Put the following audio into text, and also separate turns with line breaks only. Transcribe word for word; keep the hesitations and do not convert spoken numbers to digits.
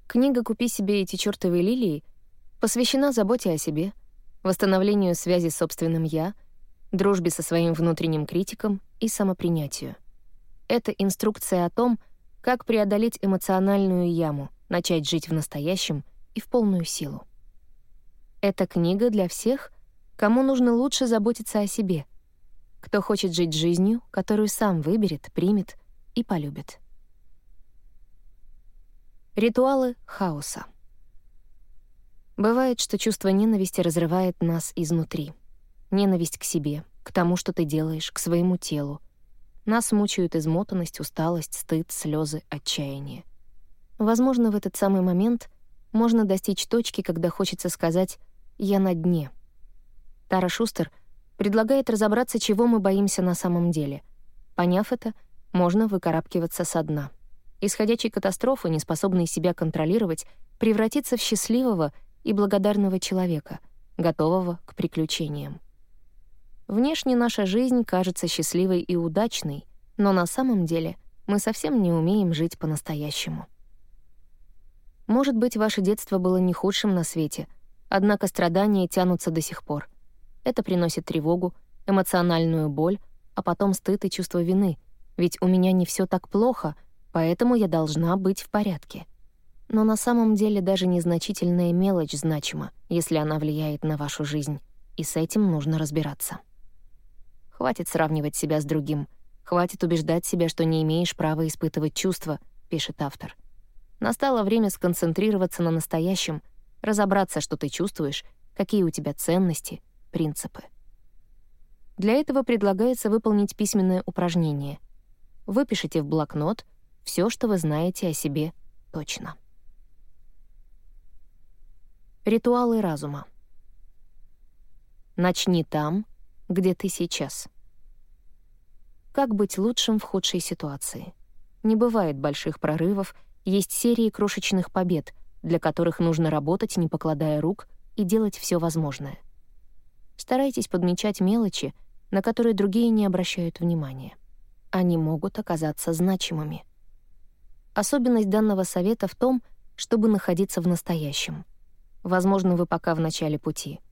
Книга «Купи себе эти чёртовы лилии» посвящена заботе о себе, восстановлению связи с собственным «я», дружбе со своим внутренним критиком и самопринятию. Это инструкция о том, как преодолеть эмоциональную яму, начать жить в настоящем и в полную силу. Это книга для всех, кому нужно лучше заботиться о себе, кто хочет жить жизнью, которую сам выберет, примет и полюбит. Ритуалы хаоса. Бывает, что чувство ненависти разрывает нас изнутри. Ненависть к себе, к тому, что ты делаешь, к своему телу. Нас мучают измотанность, усталость, стыд, слезы, отчаяние. Возможно, в этот самый момент можно достичь точки, когда хочется сказать «я на дне». Тара Шустер предлагает разобраться, чего мы боимся на самом деле. Поняв это, можно выкарабкиваться со дна. Исходящий катастрофы, неспособный себя контролировать, превратиться в счастливого и благодарного человека, готового к приключениям. Внешне наша жизнь кажется счастливой и удачной, но на самом деле мы совсем не умеем жить по-настоящему. Может быть, ваше детство было не худшим на свете, однако страдания тянутся до сих пор. Это приносит тревогу, эмоциональную боль, а потом стыд и чувство вины, ведь у меня не все так плохо, поэтому я должна быть в порядке. Но на самом деле даже незначительная мелочь значима, если она влияет на вашу жизнь, и с этим нужно разбираться. «Хватит сравнивать себя с другим, хватит убеждать себя, что не имеешь права испытывать чувства», — пишет автор. Настало время сконцентрироваться на настоящем, разобраться, что ты чувствуешь, какие у тебя ценности, принципы. Для этого предлагается выполнить письменное упражнение. Выпишите в блокнот все, что вы знаете о себе точно. Ритуалы разума. Начни там, где ты сейчас. Как быть лучшим в худшей ситуации? Не бывает больших прорывов, есть серии крошечных побед, для которых нужно работать, не покладая рук, и делать все возможное. Старайтесь подмечать мелочи, на которые другие не обращают внимания. Они могут оказаться значимыми. Особенность данного совета в том, чтобы находиться в настоящем. Возможно, вы пока в начале пути.